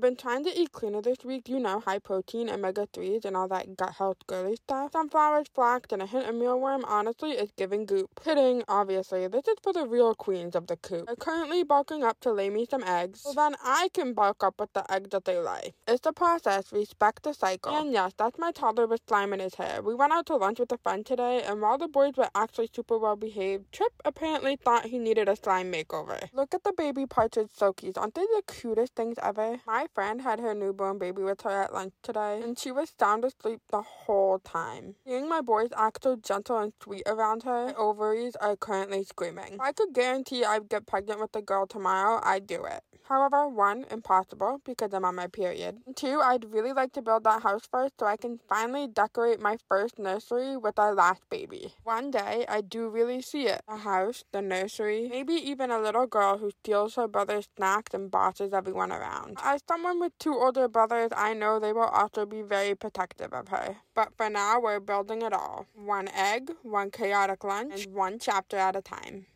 been trying to eat cleaner this week, high protein, omega-3s, and all that gut health girly stuff. Sunflowers, flax, and a hint of mealworm. Honestly, it's giving goop. Kidding, obviously. This is for the real queens of the coop. They're currently bulking up to lay me some eggs, so then I can bulk up with the eggs that they lay. It's the process. Respect the cycle. And yes, that's my toddler with slime in his hair. We went out to lunch with a friend today, and while the boys were actually super well behaved, Trip apparently thought he needed a slime makeover. Look at the baby partridge silkies. Aren't they the cutest things ever? My friend had her newborn baby with her at lunch today, and she was sound asleep the whole time. Seeing my boys act so gentle and sweet around her, my ovaries are currently screaming. If I could guarantee I'd get pregnant with a girl tomorrow, I'd do it. However, 1, impossible, because I'm on my period. 2, I'd really like to build that house first so I can finally decorate my first nursery with our last baby. One day, I do really see it. A house, the nursery, maybe even a little girl who steals her brother's snacks and bosses everyone around. As someone with 2 older brothers, I know they will also be very protective of her. But for now, we're building it all. 1 egg, 1 chaotic lunch, and 1 chapter at a time.